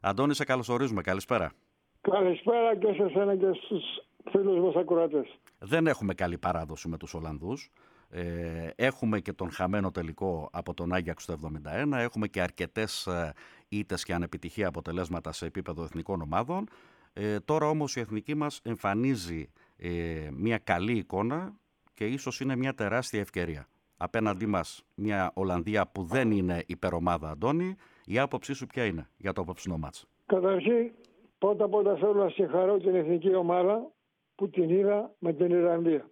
Αντώνη, σε καλωσορίζουμε. Καλησπέρα. Καλησπέρα και σε εσένα και στους φίλους μας ακροατές. Δεν έχουμε καλή παράδοση με τους Ολλανδούς. Έχουμε και τον χαμένο τελικό από τον Άγιαξ το 1971. Έχουμε και αρκετές ήττες και ανεπιτυχία αποτελέσματα σε επίπεδο εθνικών ομάδων. Τώρα όμως η εθνική μας εμφανίζει μια καλή εικόνα και ίσως είναι μια τεράστια ευκαιρία. Απέναντί μας μια Ολλανδία που δεν είναι υπερομάδα, Αντώνη. Η άποψή σου ποια είναι για το απόψινό μάτς? Καταρχήν, πρώτα απ' όλα θέλω να συγχαρώ την εθνική ομάδα που την είδα με την Ιρλανδία.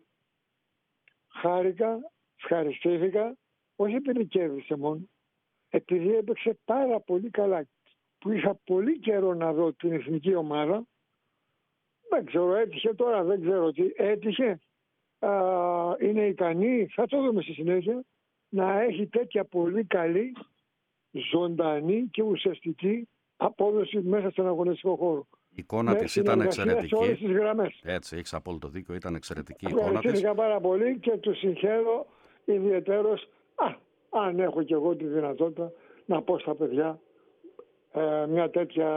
Χάρηκα, ευχαριστήθηκα, όχι επειδή κέρδισε μόνο, επειδή έπαιξε πάρα πολύ καλά. Που είχα πολύ καιρό να δω την εθνική ομάδα. Δεν ξέρω, έτυχε τώρα, δεν ξέρω τι έτυχε. Είναι ικανή, θα το δούμε στη συνέχεια, να έχει τέτοια πολύ καλή, ζωντανή και ουσιαστική απόδοση μέσα στον αγωνιστικό χώρο. Η εικόνα της ήταν εξαιρετική. Σε όλες τις γραμμές. Έτσι, έχεις απόλυτο δίκιο, ήταν εξαιρετική η εικόνα της. Ευχαριστήθηκα πάρα πολύ και του συγχαίρω ιδιαιτέρως, αν έχω και εγώ τη δυνατότητα να πω στα παιδιά μια τέτοια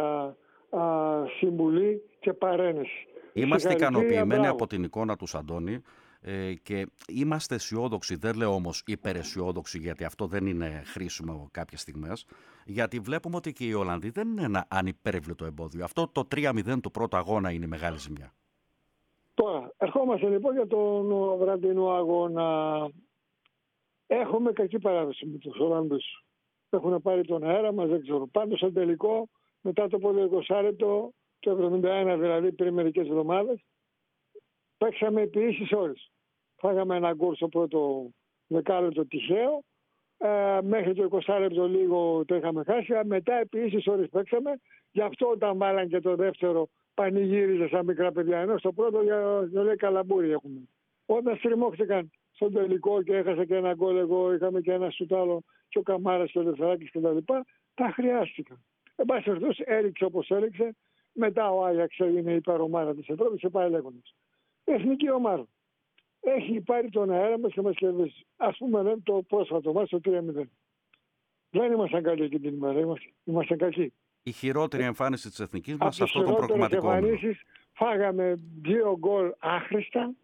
συμβουλή και παρένεση. Είμαστε ικανοποιημένοι από την εικόνα του, Αντώνη, και είμαστε αισιόδοξοι, δεν λέω όμως υπεραισιόδοξοι, γιατί αυτό δεν είναι χρήσιμο κάποιες στιγμές, γιατί βλέπουμε ότι και οι Ολλανδοί δεν είναι ένα ανυπέρβλητο εμπόδιο. Αυτό το 3-0 του πρώτου αγώνα είναι η μεγάλη ζημιά. Τώρα, ερχόμαστε λοιπόν για τον βραδινό αγώνα. Έχουμε κακή παράδοση με τους Ολλανδούς. Έχουν πάρει τον αέρα μας, δεν ξέρω. Πάντως στο τελικό, μετά το πρώτο 20 λεπτό, το 71 δηλαδή πριν μερικές εβδομάδες, παίξαμε επί ίσης ώρες. Φάγαμε ένα γκολ στο πρώτο δεκάλεπτο τυχαίο. Μέχρι το 20 λεπτό λίγο το είχαμε χάσει. Μετά επί ίσης ώρες παίξαμε. Γι' αυτό όταν βάλαν και το δεύτερο πανηγύριζε σαν μικρά παιδιά. Ενώ στο πρώτο λέει καλαμπούρι έχουμε. Όταν στριμώχτηκαν στον τελικό και έχασα και ένα γκολ εγώ, είχαμε και ένα σουτάλο και ο Καμάρας και ο Λευθεράκης κτλ. Τα χρειάστηκαν. Εν πάση περιπτώσει έριξε όπως έριξε. Μετά ο Άγιαξ είναι υπερομάδα της Ευρώπης και πάει λέγοντας. Η εθνική ομάδα έχει πάρει τον αέρα μας και μας κερδίσει. Ας πούμε το πρόσφατο μας το 3-0. Δεν ήμασταν καλοί εκείνη την ημέρα. Ήμασταν κακοί. Η χειρότερη εμφάνιση της εθνικής μας σε αυτό το προκριματικό όμιλο. Φάγαμε 2 γκολ άχρηστα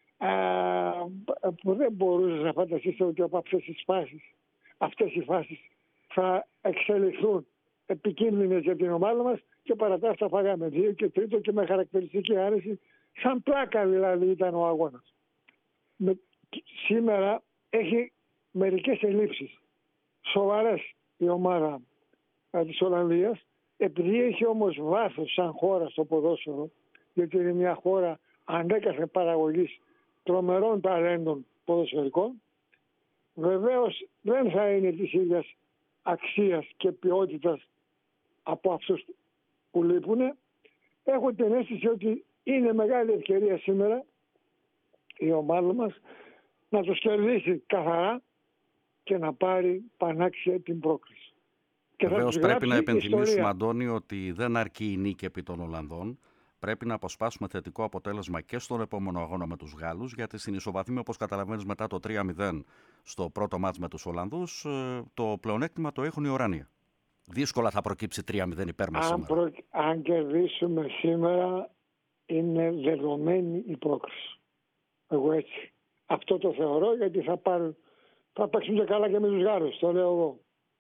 που δεν μπορούσες να φανταστείς ότι από αυτές οι φάσεις θα εξελιχθούν επικίνδυνες για την ομάδα μας και παρά τα αυτά φάγαμε 2 και 3 και με χαρακτηριστική άνεση. Σαν πλάκα δηλαδή ήταν ο αγώνας. Σήμερα έχει μερικές ελλείψεις σοβαρές η ομάδα της Ολλανδίας, επειδή έχει όμως βάθος σαν χώρα στο ποδόσφαιρο, γιατί είναι μια χώρα ανέκαθεν παραγωγής τρομερών ταλέντων ποδοσφαιρικών. Βεβαίως δεν θα είναι της ίδιας αξίας και ποιότητας από αυτούς που λείπουν. Έχω την αίσθηση ότι είναι μεγάλη ευκαιρία σήμερα η ομάδα μας να τους κερδίσει καθαρά και να πάρει πανάξια την πρόκριση. Βεβαίως πρέπει να επενθυμίσουμε, Αντώνη, ότι δεν αρκεί η νίκη επί των Ολλανδών. Πρέπει να αποσπάσουμε θετικό αποτέλεσμα και στον επόμενο αγώνα με τους Γάλλους, γιατί στην ισοβαθμία, όπως καταλαβαίνεις, μετά το 3-0 στο πρώτο μάτς με τους Ολλανδούς, το πλεονέκτημα το έχουν οι Ουρανοί. Δύσκολα θα προκύψει 3-0 υπέρ μας σήμερα. Αν κερδίσουμε σήμερα, είναι δεδομένη η πρόκριση. Εγώ έτσι. Αυτό το θεωρώ, γιατί θα παίξουν και καλά και με τους Γάλλους, το λέω εγώ.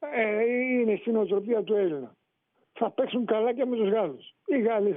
Είναι στην οτροπία του Έλληνα. Θα παίξουν καλά και με τους Γάλλους. Οι Γάλλοι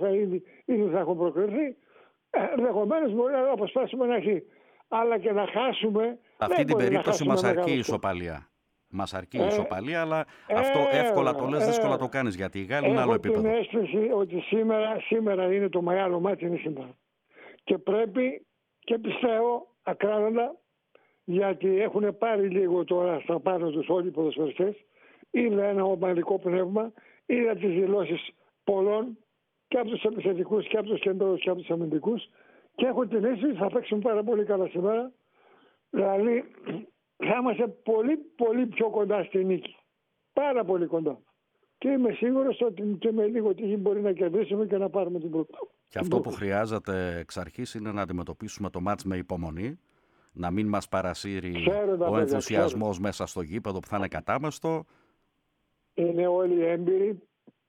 ήδη θα έχουν προκριθεί. Ενδεχομένως μπορεί να αποσπάσουμε ένα χ. Αλλά και να χάσουμε. Αυτή την περίπτωση μας αρκεί η ισοπαλία. Μας αρκεί η ισοπαλία, αλλά αυτό εύκολα το λες, δύσκολα το κάνεις, γιατί οι Γάλλοι είναι άλλο επίπεδο. Έχω την αίσθηση ότι σήμερα είναι το μεγάλο μάτι, είναι σήμερα. Και πρέπει και πιστεύω ακράδαντα, γιατί έχουν πάρει λίγο τώρα στα πάνω τους όλοι οι ποδοσφαιριστές. Είδα ένα ομαδικό πνεύμα, είδα τις δηλώσεις πολλών και από τους επιθετικούς και από τους κεντρούς και από τους αμυντικούς και έχω την αίσθηση ότι θα παίξουν πάρα πολύ καλά σήμερα. Δηλαδή θα είμαστε πολύ πολύ πιο κοντά στη νίκη. Πάρα πολύ κοντά. Και είμαι σίγουρος ότι και με λίγο τύχη μπορεί να κερδίσουμε και να πάρουμε την πρώτη. Και αυτό που χρειάζεται εξ αρχής είναι να αντιμετωπίσουμε το μάτς με υπομονή, να μην μας παρασύρει ο ενθουσιασμός μέσα στο γήπεδο που θα είναι κατάμεστο. Είναι όλοι έμπειροι,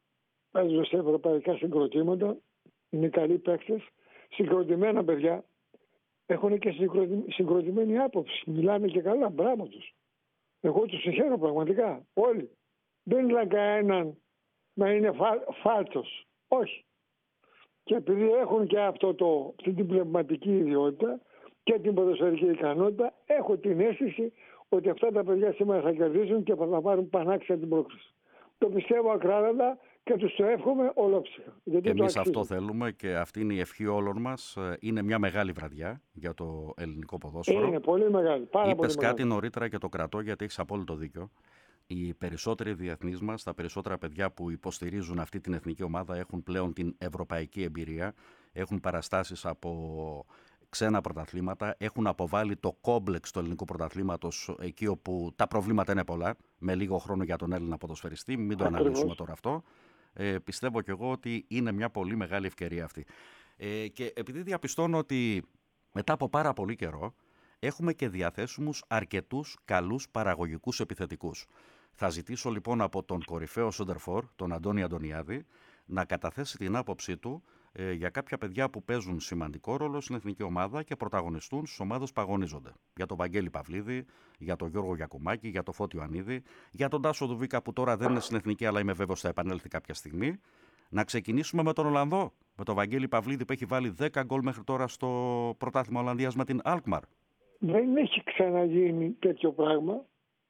παίζουν σε ευρωπαϊκά συγκροτήματα, είναι καλοί παίκτες, συγκροτημένα παιδιά, έχουν και συγκροτημένη άποψη, μιλάνε και καλά, μπράβο τους. Εγώ τους συγχαίρω πραγματικά, όλοι. Δεν είναι κανέναν να είναι φάλτσος, όχι. Και επειδή έχουν και αυτή την πνευματική ιδιότητα και την ποδοσφαιρική ικανότητα, έχω την αίσθηση ότι αυτά τα παιδιά σήμερα θα κερδίσουν και θα πάρουν πανάξια την πρόκληση. Το πιστεύω ακράδαντα και τους το εύχομαι ολόψυχα. Και εμείς αυτό θέλουμε και αυτή είναι η ευχή όλων μας. Είναι μια μεγάλη βραδιά για το ελληνικό ποδόσφαιρο. Είναι πολύ μεγάλη. Είπες κάτι νωρίτερα και το κρατώ γιατί έχεις απόλυτο δίκιο. Οι περισσότεροι διεθνείς μας, τα περισσότερα παιδιά που υποστηρίζουν αυτή την εθνική ομάδα έχουν πλέον την ευρωπαϊκή εμπειρία, έχουν παραστάσεις από ξένα πρωταθλήματα, έχουν αποβάλει το κόμπλεξ του ελληνικού πρωταθλήματος εκεί όπου τα προβλήματα είναι πολλά, με λίγο χρόνο για τον Έλληνα ποδοσφαιριστή, μην το αναλύσουμε τώρα αυτό. Πιστεύω κι εγώ ότι είναι μια πολύ μεγάλη ευκαιρία αυτή. Και επειδή διαπιστώνω ότι μετά από πάρα πολύ καιρό έχουμε και διαθέσιμους αρκετούς καλούς παραγωγικούς επιθετικούς. Θα ζητήσω λοιπόν από τον κορυφαίο σέντερφορ, τον Αντώνη Αντωνιάδη, να καταθέσει την άποψή του για κάποια παιδιά που παίζουν σημαντικό ρόλο στην εθνική ομάδα και πρωταγωνιστούν στις ομάδες που αγωνίζονται. Για τον Βαγγέλη Παυλίδη, για τον Γιώργο Γιακουμάκη, για τον Φώτη Ιωαννίδη, για τον Τάσο Δουβίκα που τώρα δεν είναι στην εθνική, αλλά είμαι βέβαιος θα επανέλθει κάποια στιγμή. Να ξεκινήσουμε με τον Ολλανδό, με τον Βαγγέλη Παυλίδη που έχει βάλει 10 γκολ μέχρι τώρα στο πρωτάθλημα Ολλανδίας με την Alkmaar. Δεν έχει ξαναγίνει τέτοιο πράγμα.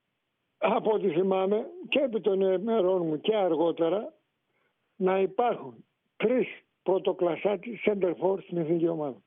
Από ό,τι θυμάμαι και επί των ημερών μου και αργότερα να υπάρχουν 3 πρωτοκλασσάτι center for στην εθνική ομάδα.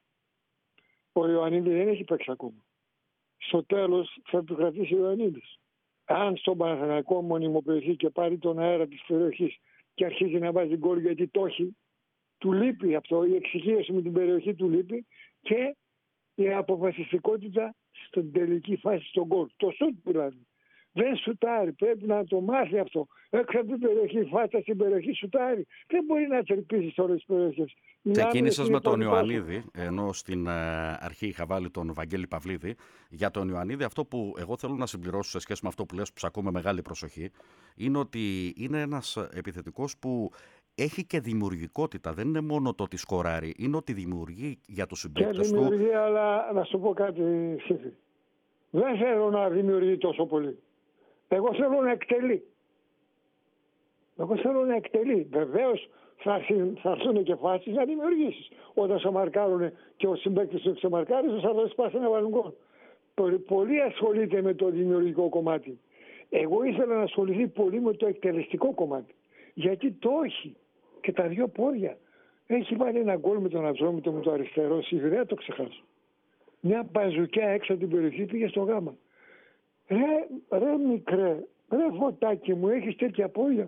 Ο Ιωαννίδης δεν έχει παίξει ακόμα. Στο τέλος θα επικρατήσει ο Ιωαννίδης. Αν στον Παναθηναϊκό μονιμοποιηθεί και πάρει τον αέρα της περιοχής και αρχίζει να βάζει γκολ γιατί το έχει, του λείπει αυτό, η εξοικείωση με την περιοχή του λείπει και η αποφασιστικότητα στην τελική φάση στον γκολ. Το σουτ δηλαδή. Δεν σουτάρει, πρέπει να το μάθει αυτό. Έξω από την περιοχή, φάτα στην περιοχή, σουτάρει. Δεν μπορεί να τερπίσει σε όλες τις περιοχές. Ξεκίνησες με τον Ιωαννίδη, ενώ στην αρχή είχα βάλει τον Βαγγέλη Παυλίδη. Για τον Ιωαννίδη, αυτό που εγώ θέλω να συμπληρώσω σε σχέση με αυτό που λες, που ψακώ με μεγάλη προσοχή, είναι ότι είναι ένας επιθετικός που έχει και δημιουργικότητα. Δεν είναι μόνο το ότι σκοράρει, είναι ότι δημιουργεί για τους συμπαίκτες του. Δημιουργεί, αλλά να σου πω κάτι, Σύφη. Δεν θέλω να δημιουργεί τόσο πολύ. Εγώ θέλω να εκτελεί. Βεβαίως θα έρθουν και φάσεις να δημιουργήσεις. Όταν σε μαρκάρουν και ο συμπαίκτης σου σε μαρκάρει, θα δώσεις πάση να βάλουν γκολ. Πολύ ασχολείται με το δημιουργικό κομμάτι. Εγώ ήθελα να ασχοληθεί πολύ με το εκτελεστικό κομμάτι. Γιατί το έχει και τα 2 πόδια. Έχει βάλει ένα γκολ με τον Ατζόμητο, με το αριστερό, δεν το ξεχάσω. Μια μπαζουκιά έξω από την περιοχή πήγε στο γάμα. Ρε μικρέ, ρε Φωτάκι μου, έχεις τέτοια πόδια.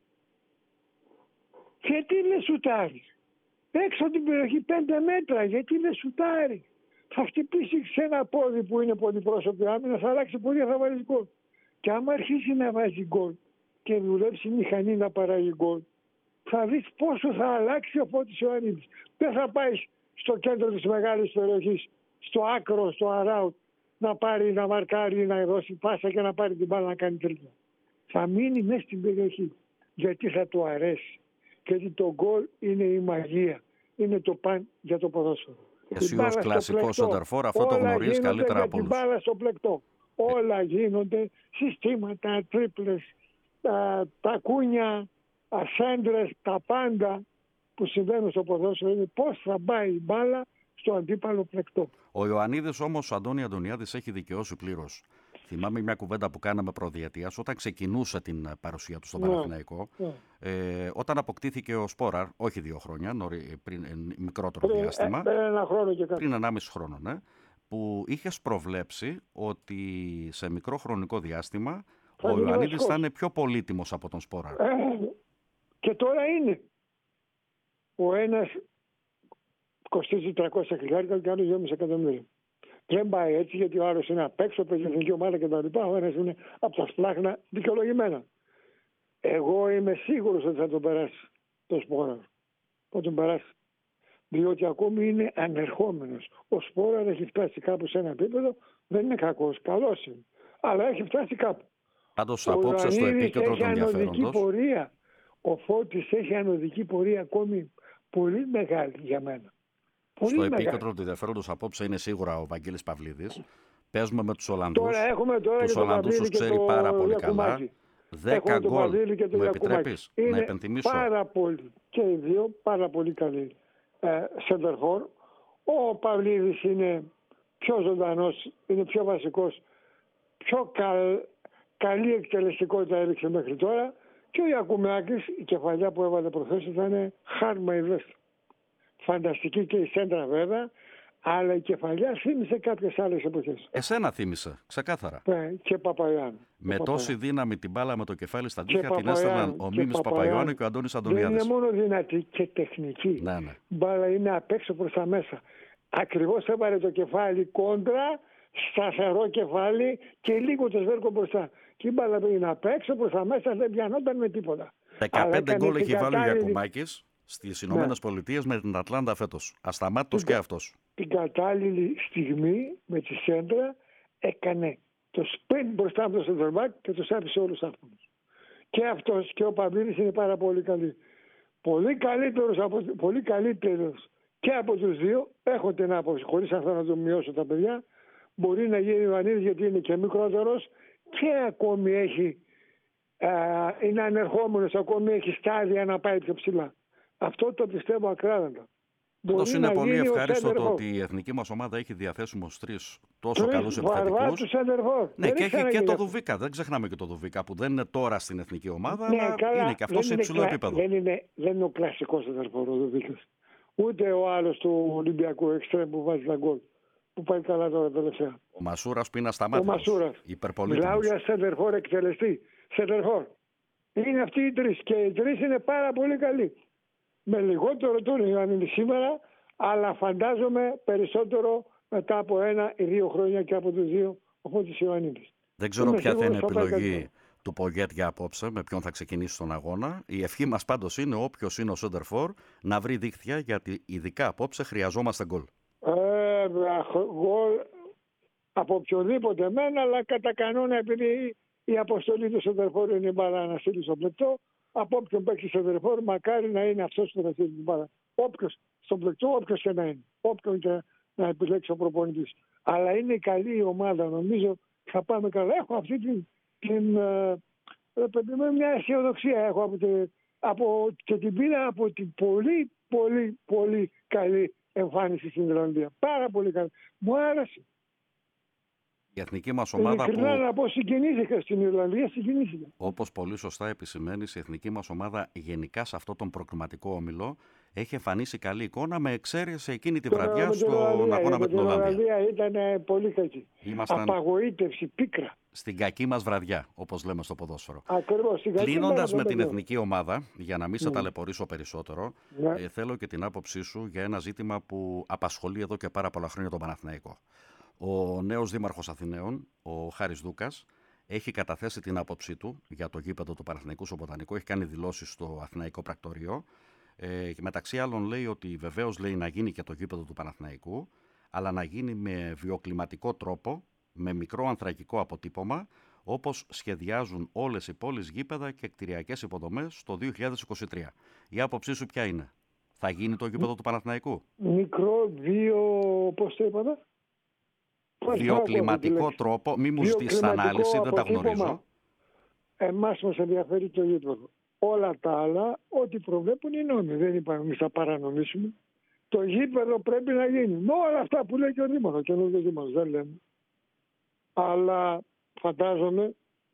Γιατί δεν σουτάρει. Έξω από την περιοχή 5 μέτρα, γιατί δεν σουτάρει. Θα χτυπήσει σε ένα πόδι που είναι πολυπρόσωπη άμυνα, θα αλλάξει πόδια, θα βάλει γκολ. Και άμα αρχίσει να βάζει γκολ και δουλέψει η μηχανή να παράγει γκολ, θα δεις πόσο θα αλλάξει ο Φώτης Ιωαννίδης. Δεν θα πάει στο κέντρο της μεγάλης περιοχής, στο άκρο, στο αράουτ, να πάρει, να μαρκάρει, να δώσει πάσα και να πάρει την μπάλα να κάνει τρίπλα. Θα μείνει μέσα στην περιοχή, γιατί θα του αρέσει. Γιατί το γκολ είναι η μαγεία. Είναι το παν για το ποδόσφαιρο. Εσύ ως κλασικό σεντερφόρ αυτό το γνωρίζεις καλύτερα από όλους. Την μπάλα στο πλεκτό. Όλα γίνονται, συστήματα, τρίπλες, τα κούνια, ασέντρες, τα πάντα που συμβαίνουν στο ποδόσφαιρο είναι πώς θα πάει η μπάλα στο αντίπαλο πλεκτό. Ο Ιωαννίδης όμως, ο Αντώνη Αντωνιάδης, έχει δικαιώσει πλήρως. Θυμάμαι μια κουβέντα που κάναμε προδιετίας όταν ξεκινούσε την παρουσία του στον Παναθηναϊκό. Όταν αποκτήθηκε ο Σπόραρ, όχι 2 χρόνια, πριν μικρότερο διάστημα. Πριν 1,5 χρόνο, ναι. Που είχες προβλέψει ότι σε μικρό χρονικό διάστημα ο Ιωαννίδης θα είναι πιο πολύτιμος από τον Σπόραρ. Και τώρα είναι. Ο ένας κοστίζει 300 χιλιάρικα και ο άλλος 2,5 εκατομμύρια. Δεν πάει έτσι, γιατί ο άλλος είναι απ' έξω, παίζει εθνική ομάδα κτλ. Ο ένας είναι από τα σπλάχνα δικαιολογημένα. Εγώ είμαι σίγουρος ότι θα τον περάσει το Σπόραρ. Θα τον περάσει. Διότι ακόμη είναι ανερχόμενος. Ο Σπόραρ έχει φτάσει κάπου σε ένα επίπεδο, δεν είναι κακός, καλός είναι. Αλλά έχει φτάσει κάπου. Πάντως απόψε στο επίκεντρο του ενδιαφέροντος. Πορεία. Ο Φώτης έχει ανωδική πορεία ακόμη πολύ μεγάλη για μένα. Πολύ Στο μεγάλη. επίκεντρο του ενδιαφέροντος απόψε είναι σίγουρα ο Βαγγέλης Παυλίδης. Παίζουμε με τους Ολλανδούς. Τώρα έχουμε τους Ολλανδούς τους ξέρει πάρα πολύ καλά. 10 γκολ. Μου επιτρέπεις να υπενθυμίσω? Πάρα πολύ και οι δύο πάρα πολύ καλοί σεντερφόρ. Ο Παυλίδης είναι πιο ζωντανός, είναι πιο βασικός, πιο καλή εκτελεστικότητα έδειξε μέχρι τώρα. Και ο Ιακουμάκης, η κεφαλιά που έβαλε προχθές ήταν χάρμα ιδέστο. Φανταστική και η σέντρα βέβαια, αλλά η κεφαλιά θύμισε κάποιες άλλες εποχές. Εσένα θύμισε, ξεκάθαρα. Και Παπαϊωάννου. Με τόση δύναμη την μπάλα με το κεφάλι στα δίχτυα την έστελναν ο Μίμης Παπαϊωάννου και ο Αντώνης Αντωνιάδης. Δεν είναι μόνο δυνατή και τεχνική. Ναι. Η μπάλα είναι απ' έξω προς τα μέσα. Ακριβώς έβαλε το κεφάλι κόντρα, σταθερό κεφάλι και λίγο το σβέρκο μπροστά. Και η μπάλα είναι απ' έξω προς τα μέσα, δεν πιανόταν με τίποτα. 15 γκολ έχει βάλει ο Γιακουμάκης στις Ηνωμένες Πολιτείες με την Ατλάντα φέτος. Ασταμάτητος και αυτός. Την κατάλληλη στιγμή με τη σέντρα έκανε το σπριν μπροστά από το σεντερμπάκ και τους άφησε όλους άπονους. Και αυτός και ο Παυλίδης είναι πάρα πολύ καλοί. Πολύ καλύτερος και από τους δύο. Έχω την άποψη, χωρίς αυτό να το μειώσω τα παιδιά. Μπορεί να γίνει ο Ιωαννίδης γιατί είναι και μικρότερος και ακόμη είναι ανερχόμενος, ακόμη έχει στάδια να πάει πιο ψηλά. Αυτό το πιστεύω ακράδαντα. Πάντως είναι πολύ ευχάριστο το ότι η εθνική μας ομάδα έχει διαθέσιμους 3 τόσο καλούς επιθετικούς. Ναι, και έχει και το Δουβίκα. Δεν ξεχνάμε και το Δουβίκα που δεν είναι τώρα στην εθνική ομάδα, ναι, αλλά καλά, είναι και αυτό σε υψηλό επίπεδο. Δεν είναι ο κλασικός σεντερφόρ ο Δουβίκας. Ούτε ο άλλος του Ολυμπιακού εξτρέμ που βάζει τα γκολ. Που πάει καλά τώρα τελευταία. Ο Μασούρας που είναι ασταμάτητος. Μιλάω για σεντερφόρ εκτελεστή. Σεντερφόρ. Είναι αυτοί οι τρεις και οι τρεις είναι πάρα πολύ καλοί. Με λιγότερο τον Ιωαννίδη σήμερα, αλλά φαντάζομαι περισσότερο μετά από 1 ή 2 χρόνια και από τους δύο ο Φώτης Ιωαννίδης. Δεν ξέρω ποια θα είναι η επιλογή του Πογέτ για απόψε, με ποιον θα ξεκινήσει τον αγώνα. Η ευχή μας πάντως είναι όποιος είναι ο σεντερφόρ να βρει δίχτυα, γιατί ειδικά απόψε χρειαζόμαστε γκολ. Γκολ από οποιοδήποτε μένα, αλλά κατά κανόνα επειδή η αποστολή του σεντερφόρ είναι η μπάλα να στείλει στο πλεκτό. Από όποιον παίξει σεντερφόρ, μακάρι να είναι αυτός που θα στείλει την μπάλα. Όποιος στον πλεκτό, όποιος και να είναι. Όποιον και να επιλέξει ο προπονητής. Αλλά είναι καλή η ομάδα, νομίζω θα πάμε καλά. Έχω αυτή μια αισιοδοξία έχω και την πήρα από την πολύ πολύ πολύ καλή εμφάνιση στην Ιρλανδία. Πάρα πολύ καλή. Μου άρεσε. Η εθνική μας ομάδα που... να πω συγκινήθηκα στην Ιρλανδία, συγκινήθηκα. Όπως πολύ σωστά επισημαίνεις, η εθνική μας ομάδα γενικά σε αυτόν τον προκριματικό όμιλο έχει εμφανίσει καλή εικόνα, με εξαίρεση εκείνη τη βραδιά στον αγώνα με την Ολλανδία. Η ήταν πολύ κακή. Απαγοήτευση, πίκρα. Στην κακή μας βραδιά, όπως λέμε στο ποδόσφαιρο. Ακριβώς. Κλείνοντας με την εθνική ομάδα, για να μην σε ταλαιπωρήσω περισσότερο, θέλω και την άποψή σου για ένα ζήτημα που απασχολεί εδώ και πάρα πολλά χρόνια τον Παναθηναϊκό. Ο νέος δήμαρχος Αθηναίων, ο Χάρης Δούκας, έχει καταθέσει την άποψή του για το γήπεδο του Παναθηναϊκού στο Μποτανικό. Έχει κάνει δηλώσεις στο Αθηναϊκό Πρακτορείο. Και μεταξύ άλλων λέει ότι βεβαίως λέει να γίνει και το γήπεδο του Παναθηναϊκού, αλλά να γίνει με βιοκλιματικό τρόπο, με μικρό ανθρακικό αποτύπωμα, όπως σχεδιάζουν όλες οι πόλεις, γήπεδα και κτηριακές υποδομές το 2023. Η άποψή σου ποια είναι? Θα γίνει το γήπεδο του Παναθηναϊκού? Μικρό πώς το είπατε? Βιοκλιματικό τρόπο, μη μου ζητήσεις ανάλυση, δεν τα γνωρίζω. Εμάς μας ενδιαφέρει το γήπεδο. Όλα τα άλλα, ό,τι προβλέπουν οι νόμοι. Δεν είπαμε εμείς θα παρανομήσουμε. Το γήπεδο πρέπει να γίνει. Με όλα αυτά που λέει και ο Δήμαρχος. Και ο Δήμαρχος δεν λέμε. Αλλά φαντάζομαι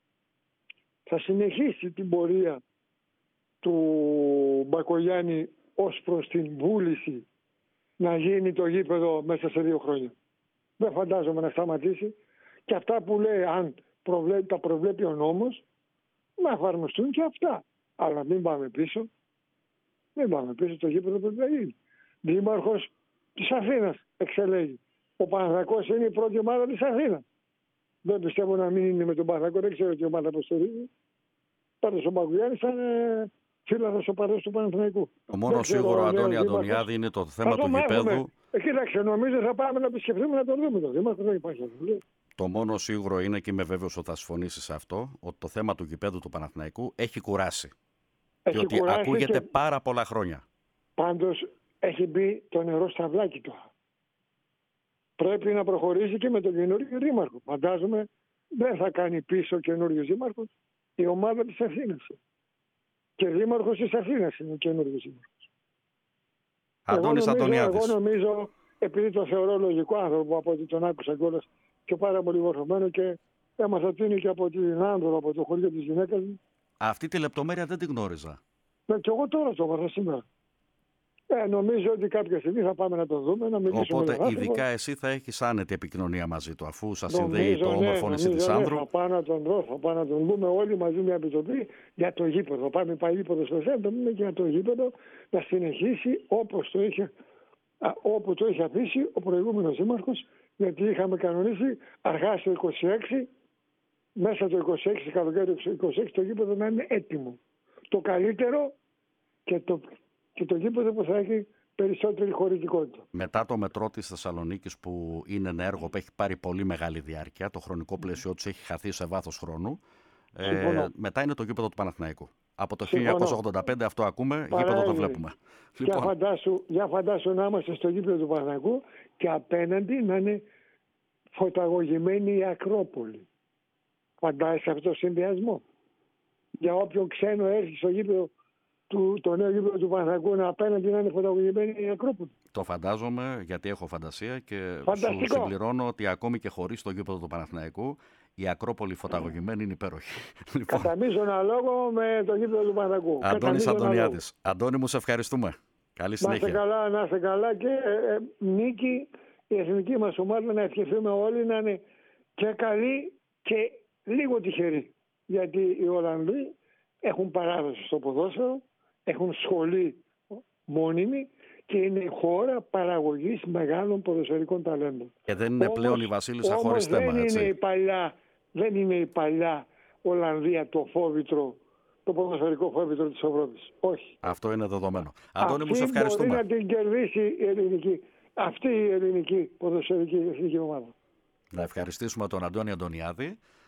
θα συνεχίσει την πορεία του Μπακογιάννη ως προς την βούληση να γίνει το γήπεδο μέσα σε 2 χρόνια. Δεν φαντάζομαι να σταματήσει. Και αυτά που λέει, αν τα προβλέπει ο νόμος, να εφαρμοστούν και αυτά. Αλλά μην πάμε πίσω. Μην πάμε πίσω, το γήπεδο πρέπει να γίνει. Δήμαρχος της Αθήνας εξελέγει. Ο Παναθηναϊκός είναι η πρώτη ομάδα της Αθήνας. Δεν πιστεύω να μην είναι με τον Παναθηναϊκό, δεν ξέρω τι ομάδα αποστηρίζει. Πάντως ο Μπακογιάννης θα είναι φίλαθος ο παρέας του Παναθηναϊκού. Το μόνο σίγουρο, Αντώνη Αντωνιάδη, είναι το θέμα του γηπέδου. Κοίταξε, νομίζω θα πάμε να επισκεφθούμε να τον δούμε το Δήμαρχο, δεν υπάρχει αυτό. Το μόνο σίγουρο είναι, και είμαι βέβαιος ότι θα συμφωνήσεις σε αυτό, ότι το θέμα του γηπέδου του Παναθηναϊκού έχει κουράσει. Και ότι ακούγεται πάρα πολλά χρόνια. Πάντως έχει μπει το νερό στα βλάκι τώρα. Πρέπει να προχωρήσει και με τον καινούργιο δήμαρχο. Φαντάζομαι δεν θα κάνει πίσω ο καινούριος δήμαρχος. Η ομάδα της Αθήνας. Και δήμαρχος της Αθήνας είναι ο καινούργιος δήμαρχος. Αντώνης Αντωνιάδης. Εγώ νομίζω, επειδή το θεωρώ λογικό άνθρωπο από ό,τι τον άκουσα κιόλας και πάρα πολύ μορφωμένο και έμαθα ότι είναι και από την Άνδρο, από το χωριό της γυναίκας μου. Αυτή τη λεπτομέρεια δεν την γνώριζα. Και εγώ τώρα το έμαθα σήμερα. Νομίζω ότι κάποια στιγμή θα πάμε να το δούμε, να μιλήσουμε. Οπότε, ειδικά εσύ θα έχεις άνετη επικοινωνία μαζί του, αφού σας συνδέει το όμορφο νησί της Άνδρου. Θα πάω να τον δω, θα πάω να τον δούμε όλοι μαζί μια επιτροπή για το γήπεδο. Θα πάμε πάλι στο σέντρο, και για το γήπεδο να συνεχίσει όπου το είχε αφήσει ο προηγούμενος δήμαρχος, γιατί είχαμε κανονίσει αργά στο 26, μέσα το 26, καλοκαίρι το 26, το γήπεδο να είναι έτοιμο. Το καλύτερο και το γήπεδο που θα έχει περισσότερη χωρητικότητα. Μετά το μετρό της Θεσσαλονίκης, που είναι ένα έργο που έχει πάρει πολύ μεγάλη διάρκεια, το χρονικό πλαίσιο του έχει χαθεί σε βάθος χρόνου, μετά είναι το γήπεδο του Παναθηναϊκού. Από το 1985 αυτό ακούμε, γήπεδο το βλέπουμε. Για φαντάσου να είμαστε στο γήπεδο του Παναθηναϊκού και απέναντι να είναι φωταγωγημένη η Ακρόπολη. Φαντάζεσαι αυτό το συνδυασμό. Για όποιον ξένο έρθει στο γήπεδο το νέο γήπεδο του Παναθηναϊκού να απέναντι να είναι φωταγωγημένη η Ακρόπολη. Το φαντάζομαι, γιατί έχω φαντασία και σου συμπληρώνω ότι ακόμη και χωρίς το γήπεδο του Παναθηναϊκού η Ακρόπολη φωταγωγημένη είναι υπέροχη. Κατά μείζωνα λόγο με το γήπεδο του Παναθηναϊκού. Αντώνης Αντωνιάδης. Αντώνη μου, σε ευχαριστούμε. Καλή συνέχεια. Να είστε καλά και νίκη η εθνική μας ομάδα, να ευχηθούμε όλοι να είναι και καλή και λίγο τυχεροί. Γιατί οι Ολλανδοί έχουν παράδοση στο ποδόσφαιρο, έχουν σχολή μόνιμη και είναι η χώρα παραγωγής μεγάλων ποδοσφαιρικών ταλέντων. Και δεν είναι πλέον η Βασίλισσα χωρίς θέμα. Δεν είναι η παλιά Ολλανδία το φόβητρο, το ποδοσφαιρικό φόβητρο της Ευρώπης. Όχι. Αυτό είναι δεδομένο. Αντώνη μου, σε ευχαριστούμε. Μπορεί να την κερδίσει αυτή η ελληνική ποδοσφαιρική εθνική ομάδα. Να ευχαριστήσουμε τον Αντώνη Αντωνιάδη,